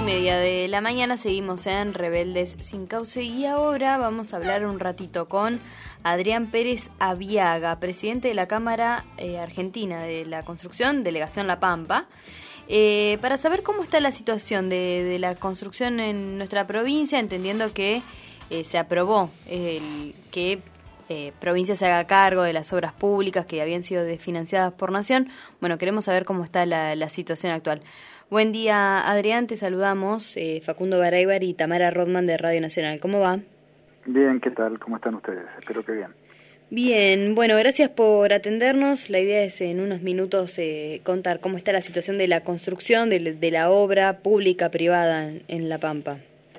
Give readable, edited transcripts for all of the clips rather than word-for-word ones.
8:30 de la mañana, seguimos en Rebeldes sin Cauce y ahora vamos a hablar un ratito con Adrián Pérez Aviaga, presidente de la Cámara Argentina de la Construcción, Delegación La Pampa, para saber cómo está la situación de la construcción en nuestra provincia, entendiendo que se aprobó que provincia se haga cargo de las obras públicas que habían sido desfinanciadas por Nación. Bueno, queremos saber cómo está la situación actual. Buen día, Adrián, te saludamos, Facundo Baraybar y Tamara Rodman de Radio Nacional. ¿Cómo va? Bien, ¿qué tal? ¿Cómo están ustedes? Espero que bien. Bien, bueno, gracias por atendernos. La idea es en unos minutos contar cómo está la situación de la construcción, de la obra pública privada en La Pampa.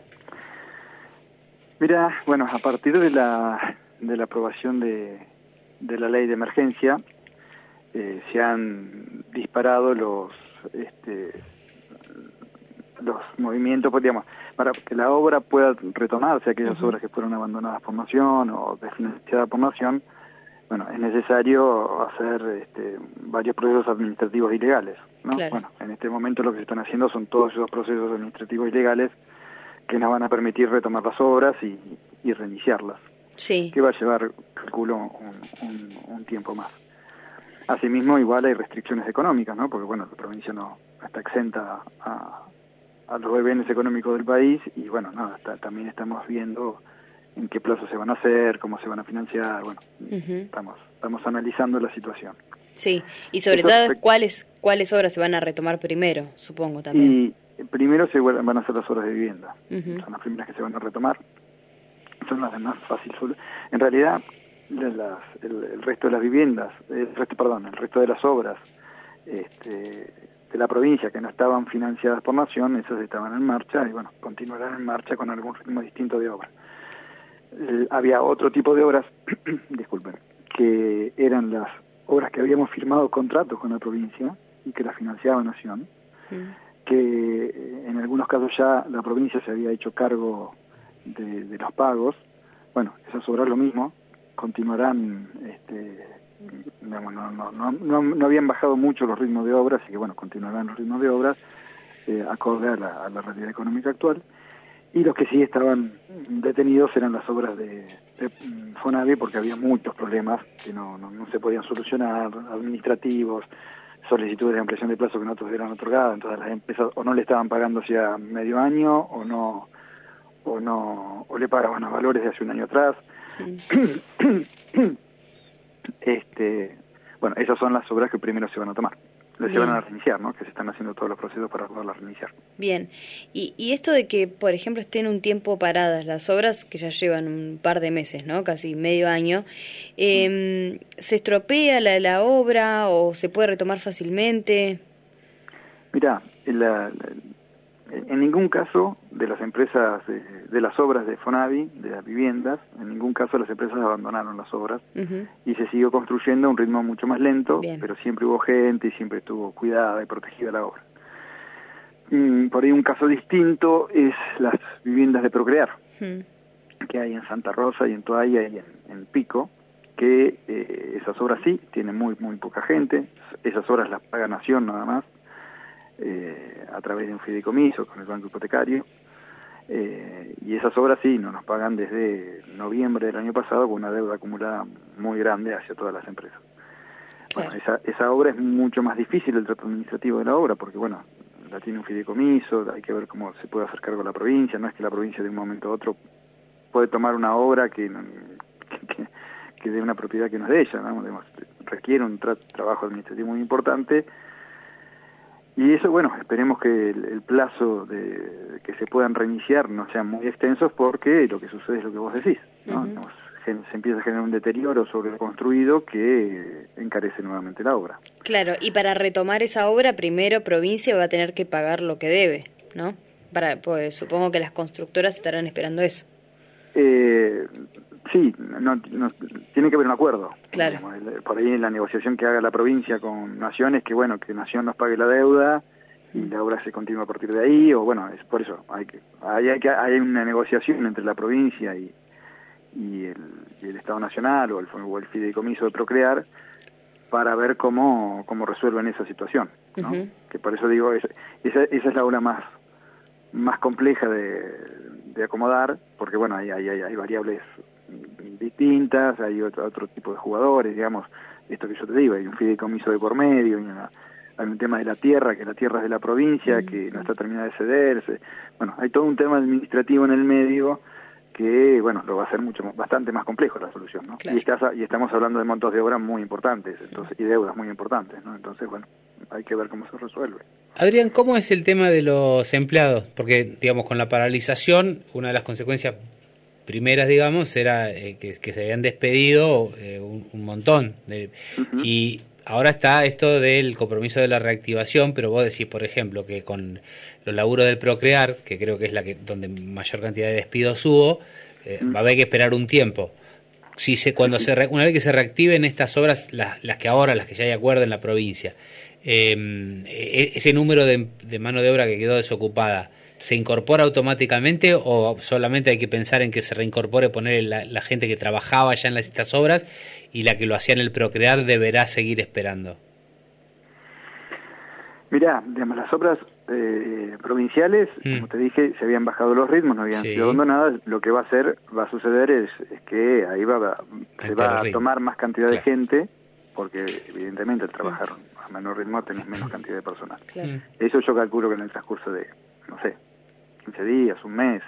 Mira, bueno, a partir de la aprobación de la ley de emergencia, se han disparado los movimientos, pues, digamos, para que la obra pueda retomarse, aquellas obras que fueron abandonadas por Nación o desfinanciadas por Nación. Bueno, es necesario hacer varios procesos administrativos y legales, ¿no? Claro. Bueno, en este momento lo que se están haciendo son todos esos procesos administrativos y legales que nos van a permitir retomar las obras y reiniciarlas. Sí. Que va a llevar, calculo, un tiempo más. Asimismo, igual hay restricciones económicas, ¿no? Porque, bueno, la provincia no está exenta a los bienes económicos del país y, bueno, nada, también estamos viendo en qué plazo se van a hacer, cómo se van a financiar, bueno, estamos analizando la situación. Sí, y sobre todo, ¿cuáles obras se van a retomar primero, supongo, también? Y primero van a ser las obras de vivienda, son las primeras que se van a retomar, son las de más fácil. En realidad, el resto de las viviendas, el resto de las obras de la provincia que no estaban financiadas por Nación, esas estaban en marcha y, bueno, continuarán en marcha con algún ritmo distinto de obra. Había otro tipo de obras, disculpen, que eran las obras que habíamos firmado contratos con la provincia y que las financiaba Nación, que en algunos casos ya la provincia se había hecho cargo de los pagos. Bueno, esas obras lo mismo, continuarán, digamos, no habían bajado mucho los ritmos de obras, así que, bueno, continuarán los ritmos de obras acorde a la realidad económica actual. Y los que sí estaban detenidos eran las obras de Fonavi, porque había muchos problemas que no se podían solucionar, administrativos, solicitudes de ampliación de plazo que no todos eran otorgadas, entonces las empresas o no le estaban pagando hacía medio año o le pagaban a valores de hace un año atrás. Bueno, esas son las obras que primero se van a tomar. Se van a reiniciar, ¿no? Que se están haciendo todos los procesos para poderlas reiniciar. Bien. Y esto de que, por ejemplo, estén un tiempo paradas las obras, que ya llevan un par de meses, ¿no? Casi medio año, ¿se estropea la obra o se puede retomar fácilmente? Mirá, en ningún caso de las empresas, de las obras de Fonavi, de las viviendas, en ningún caso las empresas abandonaron las obras y se siguió construyendo a un ritmo mucho más lento. Bien. Pero siempre hubo gente y siempre estuvo cuidada y protegida la obra. Por ahí un caso distinto es las viviendas de Procrear, que hay en Santa Rosa y en Toalla y en Pico, que esas obras sí, tienen muy poca gente, esas obras las paga Nación nada más, a través de un fideicomiso con el banco hipotecario, y esas obras sí no nos pagan desde noviembre del año pasado con una deuda acumulada muy grande hacia todas las empresas. Claro. Bueno, esa obra es mucho más difícil, el trato administrativo de la obra, porque, bueno, la tiene un fideicomiso, hay que ver cómo se puede hacer cargo la provincia, no es que la provincia de un momento a otro puede tomar una obra que de una propiedad que no es de ella, ¿no? Requiere un trabajo administrativo muy importante. Y eso, bueno, esperemos que el plazo de que se puedan reiniciar no sean muy extensos, porque lo que sucede es lo que vos decís, ¿no? Se empieza a generar un deterioro sobre lo construido que encarece nuevamente la obra. Claro, y para retomar esa obra, primero provincia va a tener que pagar lo que debe, ¿no? Pues supongo que las constructoras estarán esperando eso. Sí, no, tiene que haber un acuerdo. Claro. Digamos, por ahí en la negociación que haga la provincia con Nación es que, bueno, que Nación nos pague la deuda y la obra se continúa a partir de ahí, o, bueno, es por eso hay una negociación entre la provincia y el Estado Nacional o el fideicomiso de Procrear para ver cómo resuelven esa situación, ¿no? Que por eso digo, esa es la obra más más compleja de acomodar, porque bueno, hay variables distintas, hay otro tipo de jugadores, digamos, esto que yo te digo, hay un fideicomiso de por medio, hay un tema de la tierra, que la tierra es de la provincia, que no está terminada de cederse. Bueno, hay todo un tema administrativo en el medio que, bueno, lo va a hacer bastante más complejo la solución, ¿no? Claro. Y estamos hablando de montos de obras muy importantes, entonces, y deudas muy importantes, ¿no? Entonces, bueno, hay que ver cómo se resuelve. Adrián, ¿cómo es el tema de los empleados? Porque, digamos, con la paralización, una de las consecuencias primeras, digamos, era que se habían despedido un montón. Y ahora está esto del compromiso de la reactivación, pero vos decís, por ejemplo, que con los laburos del Procrear, que creo que es donde mayor cantidad de despidos hubo, va a haber que esperar un tiempo. Una vez que se reactiven estas obras, las que ya hay acuerdo en la provincia, ese número de mano de obra que quedó desocupada, ¿se incorpora automáticamente o solamente hay que pensar en que se reincorpore, poner la gente que trabajaba ya en estas obras y la que lo hacía en el Procrear deberá seguir esperando? Mirá, digamos, las obras provinciales, como te dije, se habían bajado los ritmos, no habían sido abandonadas. Lo que va a suceder es que ahí se va a tomar más cantidad de gente, porque evidentemente al trabajar a menor ritmo tenés menos cantidad de personal. Eso yo calculo que en el transcurso de, no sé, 15 días, un mes,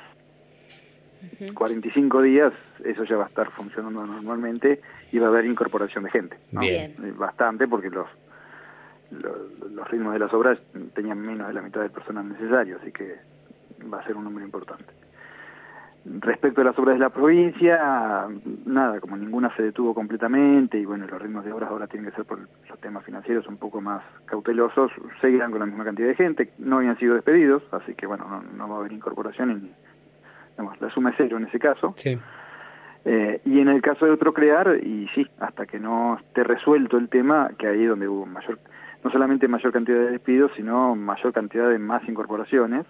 45 días, eso ya va a estar funcionando normalmente y va a haber incorporación de gente, ¿no? Bien. Bastante, porque los ritmos de las obras tenían menos de la mitad del personal necesario, así que va a ser un número importante. Respecto a las obras de la provincia, nada, como ninguna se detuvo completamente, y bueno, los ritmos de obras ahora tienen que ser por los temas financieros un poco más cautelosos, seguirán con la misma cantidad de gente, no habían sido despedidos, así que bueno, no va a haber incorporación, digamos, la suma es cero en ese caso. Sí. Y en el caso de Procrear, y sí, hasta que no esté resuelto el tema, que ahí es donde hubo no solamente mayor cantidad de despidos, sino mayor cantidad de más incorporaciones,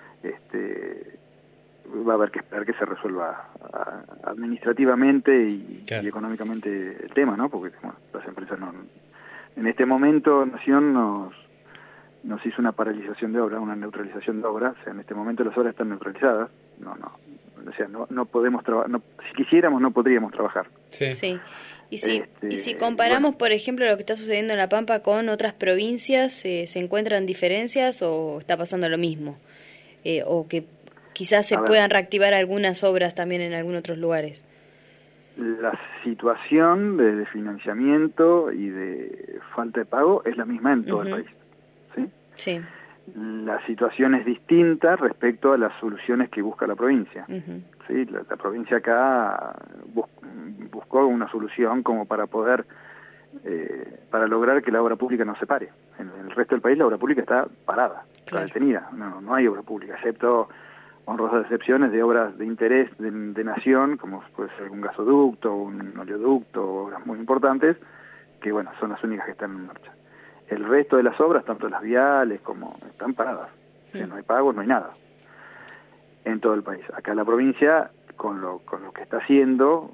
va a haber que esperar que se resuelva administrativamente y económicamente el tema, ¿no? Porque bueno, las empresas en este momento Nación nos hizo una paralización de obra, una neutralización de obras. O sea, en este momento las obras están neutralizadas. O sea, no podemos trabajar, si quisiéramos no podríamos trabajar. Sí. Y si comparamos, por ejemplo, lo que está sucediendo en La Pampa con otras provincias, ¿se encuentran diferencias o está pasando lo mismo? O que quizás se puedan reactivar algunas obras también en algunos otros lugares. La situación de financiamiento y de falta de pago es la misma en todo el país. Sí. La situación es distinta respecto a las soluciones que busca la provincia. ¿Sí? La provincia acá buscó una solución como para poder, para lograr que la obra pública no se pare. En el resto del país la obra pública está parada, está detenida. No hay obra pública, excepto honrosas excepciones de obras de interés de nación, como puede ser un gasoducto, un oleoducto, obras muy importantes, que bueno, son las únicas que están en marcha. El resto de las obras, tanto las viales como, están paradas. O sea, no hay pagos, no hay nada. En todo el país. Acá la provincia, con lo que está haciendo,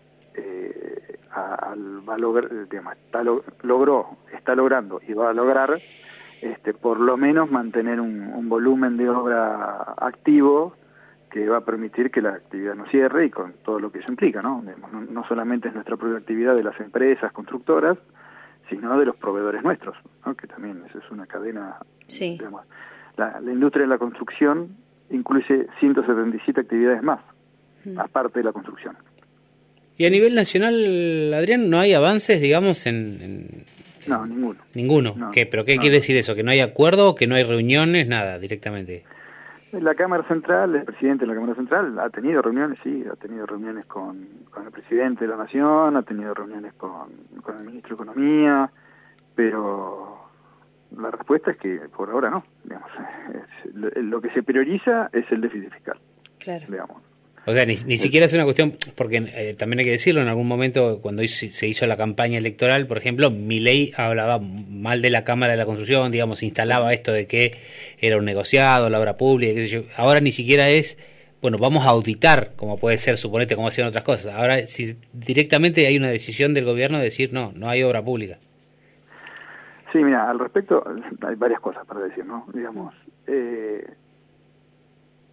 está logrando y va a lograr por lo menos mantener un volumen de obra activo que va a permitir que la actividad no cierre, y con todo lo que eso implica, ¿no? No solamente es nuestra propia actividad de las empresas constructoras, sino de los proveedores nuestros, ¿no? Que también eso es una cadena. Digamos, la industria de la construcción incluye 177 actividades más, aparte de la construcción. Y a nivel nacional, Adrián, ¿no hay avances, digamos, No, ninguno. ¿Ninguno? No, ¿Pero qué quiere decir eso? ¿Que no hay acuerdo, que no hay reuniones, nada, directamente? La Cámara Central, el presidente de la Cámara Central ha tenido reuniones, ha tenido reuniones con el presidente de la Nación, ha tenido reuniones con el ministro de Economía, pero la respuesta es que por ahora no. Digamos, lo que se prioriza es el déficit fiscal. Claro. Digamos. O sea, ni siquiera es una cuestión, porque también hay que decirlo, en algún momento cuando se hizo la campaña electoral, por ejemplo, Milei hablaba mal de la Cámara de la Construcción, digamos, instalaba esto de que era un negociado, la obra pública, qué sé yo. Ahora ni siquiera es, bueno, vamos a auditar, como puede ser, suponete, como hacían otras cosas. Ahora si directamente hay una decisión del gobierno de decir, no hay obra pública. Sí, mira, al respecto hay varias cosas para decir, ¿no? Digamos,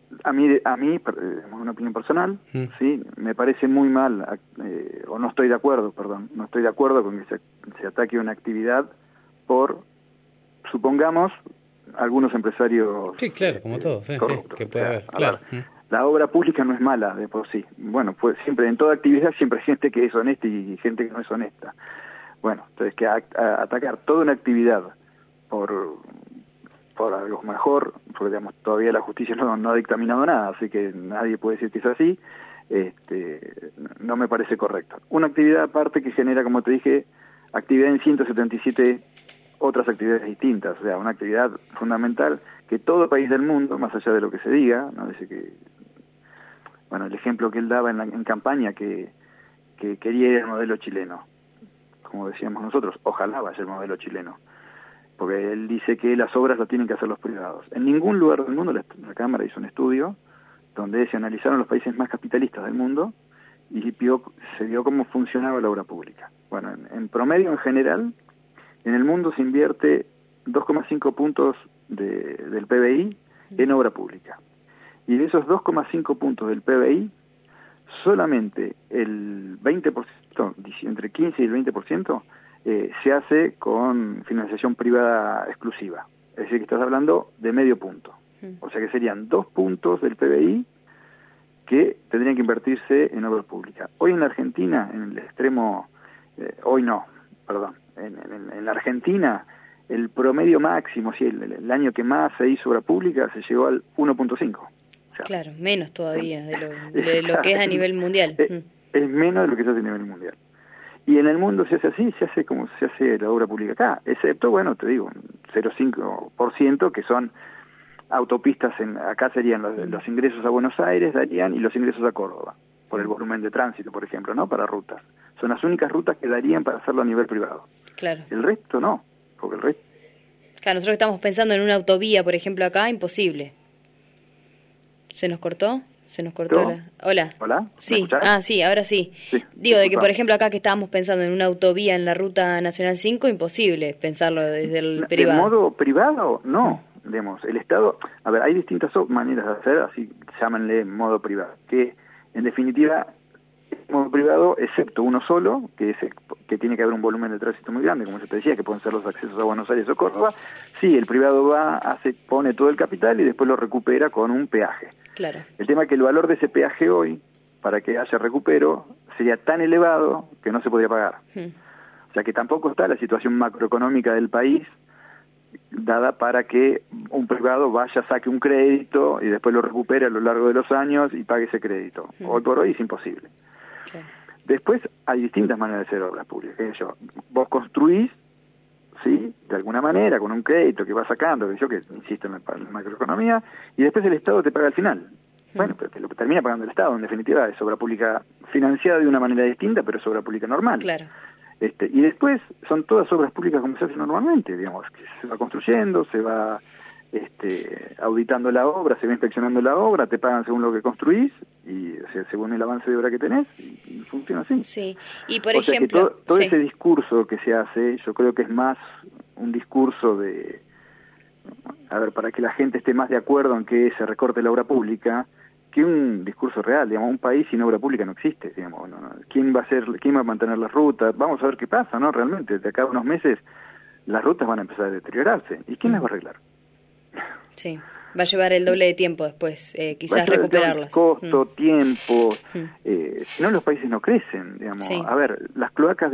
A mí, una opinión personal, sí, me parece muy mal, o no estoy de acuerdo con que se ataque una actividad por, supongamos, algunos empresarios. Sí, claro, como todo, corruptos, que puede haber, claro. La obra pública no es mala de por sí. Bueno, pues siempre, en toda actividad siempre hay gente que es honesta y gente que no es honesta. Bueno, entonces que atacar toda una actividad por algo mejor, porque digamos, todavía la justicia no ha dictaminado nada, así que nadie puede decir que es así, no me parece correcto. Una actividad aparte que genera, como te dije, actividad en 177 otras actividades distintas, o sea, una actividad fundamental que todo país del mundo, más allá de lo que se diga, ¿no? Dice que, bueno, el ejemplo que él daba en campaña, que quería ir al modelo chileno, como decíamos nosotros, ojalá vaya el modelo chileno, porque él dice que las obras las tienen que hacer los privados. En ningún lugar del mundo, la Cámara hizo un estudio donde se analizaron los países más capitalistas del mundo y se vio cómo funcionaba la obra pública. Bueno, en promedio, en general, en el mundo se invierte 2,5 puntos del PBI en obra pública. Y de esos 2,5 puntos del PBI, solamente el 20%, entre 15 y el 20%, se hace con financiación privada exclusiva. Es decir, que estás hablando de medio punto. O sea que serían 2 puntos del PBI que tendrían que invertirse en obra pública. Hoy en la Argentina, en el extremo, en la Argentina, el promedio máximo, sí, el año que más se hizo obra pública, se llegó al 1.5. O sea, claro, menos todavía de lo que es a nivel mundial. Es menos de lo que se hace a nivel mundial. Y en el mundo se hace así, se hace como se hace la obra pública acá, excepto, bueno, te digo, 0,5%, que son autopistas, acá serían los ingresos a Buenos Aires, darían, y los ingresos a Córdoba, por el volumen de tránsito, por ejemplo, ¿no? Para rutas. Son las únicas rutas que darían para hacerlo a nivel privado. Claro. El resto no, porque el resto... Claro, nosotros estamos pensando en una autovía, por ejemplo, acá, imposible. ¿Se nos cortó? Hola. ¿Hola? Sí, sí, ahora sí. Digo, de que por ejemplo acá que estábamos pensando en una autovía en la Ruta Nacional 5, imposible pensarlo desde el privado. ¿De modo privado? No. Digamos, el Estado... A ver, hay distintas maneras de hacer, así llámenle modo privado, que en definitiva, modo privado, excepto uno solo, que tiene que haber un volumen de tránsito muy grande, como yo te decía, que pueden ser los accesos a Buenos Aires o Córdoba, sí, el privado pone todo el capital y después lo recupera con un peaje. Claro. El tema es que el valor de ese peaje hoy, para que haya recupero, sería tan elevado que no se podría pagar. O sea que tampoco está la situación macroeconómica del país dada para que un privado vaya, saque un crédito y después lo recupere a lo largo de los años y pague ese crédito. Hoy por hoy es imposible. Claro. Después hay distintas maneras de hacer obras públicas. Vos construís, ¿sí?, de alguna manera, con un crédito que vas sacando, que insisto en la macroeconomía, y después el Estado te paga al final. Bueno, pero te lo termina pagando el Estado, en definitiva es obra pública financiada de una manera distinta, pero es obra pública normal. Claro. Y después son todas obras públicas como se hace normalmente, digamos, que se va construyendo, se va auditando la obra, se va inspeccionando la obra, te pagan según lo que construís, y o sea, según el avance de obra que tenés, y funciona así. Sí, y por ejemplo... sea que todo ese discurso que se hace, yo creo que es más un discurso de... A ver, para que la gente esté más de acuerdo en que se recorte la obra pública, que un discurso real. Digamos, un país sin obra pública no existe, digamos. ¿Quién va a mantener las rutas? Vamos a ver qué pasa, ¿no? Realmente, de acá a unos meses las rutas van a empezar a deteriorarse. ¿Y quién las va a arreglar? Sí, va a llevar el doble de tiempo después, quizás recuperarlas. Costo, tiempo, si no los países no crecen, digamos. Sí. A ver, las cloacas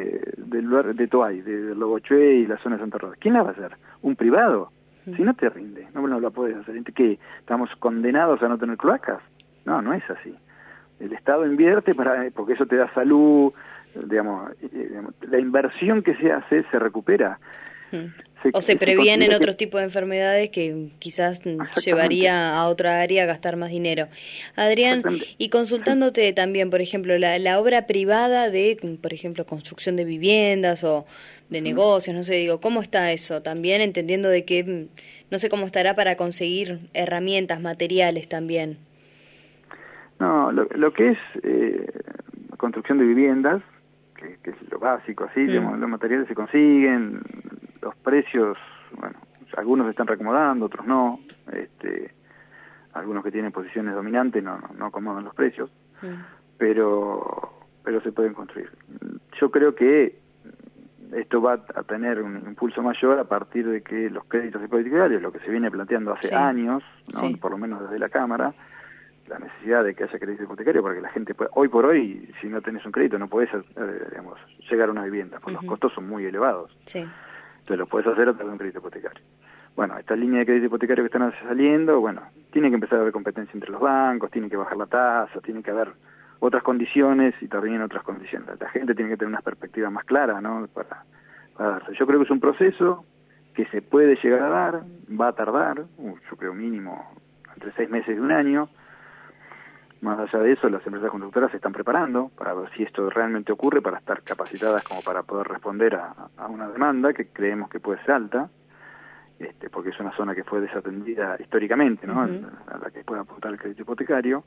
de Toay, de Lobochue y la zona de Santa Rosa, ¿quién las va a hacer? ¿Un privado? Si no te rinde, no la puedes hacer. ¿Qué? ¿Estamos condenados a no tener cloacas? No es así. El Estado invierte porque eso te da salud, digamos, la inversión que se hace se recupera. O se previenen otros tipos de enfermedades que quizás llevaría a otra área a gastar más dinero. Adrián, y consultándote también, por ejemplo, la obra privada de, por ejemplo, construcción de viviendas o de negocios, no sé, digo, ¿cómo está eso? También entendiendo de que no sé cómo estará para conseguir herramientas, materiales también. No, lo que es construcción de viviendas, que es lo básico, así, digamos, los materiales se consiguen, los precios, bueno, algunos se están reacomodando, otros no, algunos que tienen posiciones dominantes no acomodan los precios, pero se pueden construir. Yo creo que esto va a tener un impulso mayor a partir de que los créditos hipotecarios, lo que se viene planteando hace años, ¿no? Por lo menos desde la Cámara, la necesidad de que haya crédito hipotecario para que la gente pueda, hoy por hoy, si no tenés un crédito no podés llegar a una vivienda, porque los costos son muy elevados. Entonces lo podés hacer a través de un crédito hipotecario. Bueno, esta línea de crédito hipotecario que están saliendo, bueno, tiene que empezar a haber competencia entre los bancos, tiene que bajar la tasa, tiene que haber otras condiciones y también otras condiciones. La gente tiene que tener unas perspectivas más claras, ¿no? Para darse. Yo creo que es un proceso que se puede llegar a dar, va a tardar, yo creo mínimo entre 6 meses y 1 año. Más allá de eso, las empresas constructoras se están preparando para ver si esto realmente ocurre, para estar capacitadas como para poder responder a una demanda que creemos que puede ser alta, porque es una zona que fue desatendida históricamente, ¿no? A la que puede apuntar el crédito hipotecario.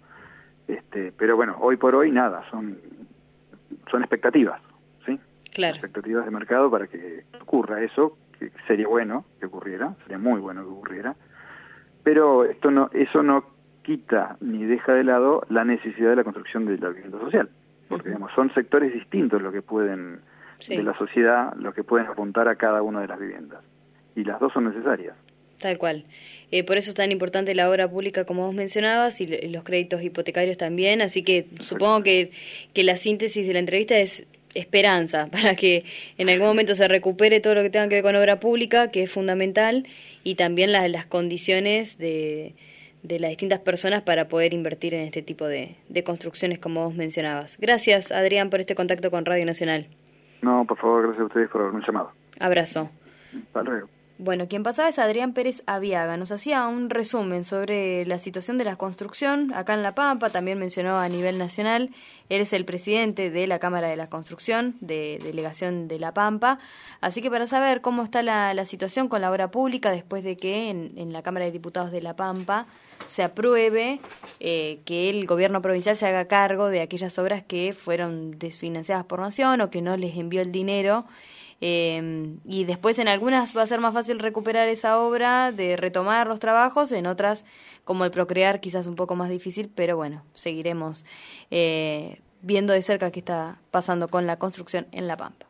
Pero bueno, hoy por hoy nada, son expectativas, ¿sí? Claro. Expectativas de mercado para que ocurra eso, que sería bueno que ocurriera, sería muy bueno que ocurriera, pero eso no quita ni deja de lado la necesidad de la construcción de la vivienda social, porque digamos, son sectores distintos lo que pueden de la sociedad, lo que pueden apuntar a cada una de las viviendas, y las dos son necesarias. Tal cual. Por eso es tan importante la obra pública, como vos mencionabas, y los créditos hipotecarios también. Así que supongo que la síntesis de la entrevista es esperanza, para que en algún momento se recupere todo lo que tenga que ver con obra pública, que es fundamental, y también las condiciones de las distintas personas para poder invertir en este tipo de construcciones, como vos mencionabas. Gracias, Adrián, por este contacto con Radio Nacional. No, por favor, gracias a ustedes por haberme llamado. Abrazo. Hasta luego. Bueno, quien pasaba es Adrián Pérez Aviaga. Nos hacía un resumen sobre la situación de la construcción acá en La Pampa. También mencionó a nivel nacional. Él es el presidente de la Cámara de la Construcción, de Delegación de La Pampa. Así que para saber cómo está la situación con la obra pública después de que en la Cámara de Diputados de La Pampa se apruebe que el gobierno provincial se haga cargo de aquellas obras que fueron desfinanciadas por Nación o que no les envió el dinero. Y después en algunas va a ser más fácil recuperar esa obra, de retomar los trabajos, en otras como el Procrear quizás un poco más difícil, pero bueno, seguiremos viendo de cerca qué está pasando con la construcción en La Pampa.